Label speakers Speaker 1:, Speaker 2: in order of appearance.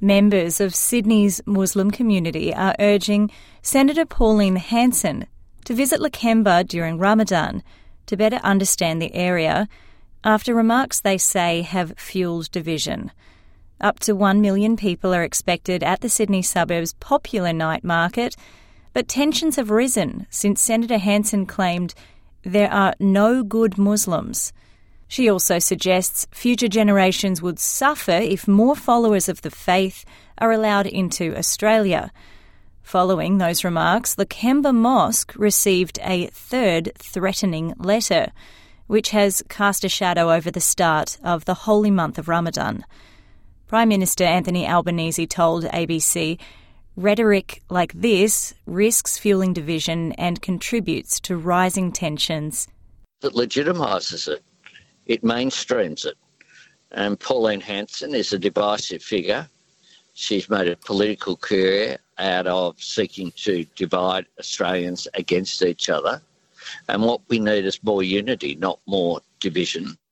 Speaker 1: Members of Sydney's Muslim community are urging Senator Pauline Hanson to visit Lakemba during Ramadan to better understand the area after remarks they say have fuelled division. Up to 1 million people are expected at the Sydney suburb's popular night market, but tensions have risen since Senator Hanson claimed there are no good Muslims. She also suggests future generations would suffer if more followers of the faith are allowed into Australia. Following those remarks, Lakemba Mosque received a third threatening letter, which has cast a shadow over the start of the holy month of Ramadan. Prime Minister Anthony Albanese told ABC, "Rhetoric like this risks fueling division and contributes to rising tensions."
Speaker 2: It legitimises it. It mainstreams it. And Pauline Hanson is a divisive figure. She's made a political career out of seeking to divide Australians against each other. And what we need is more unity, not more division.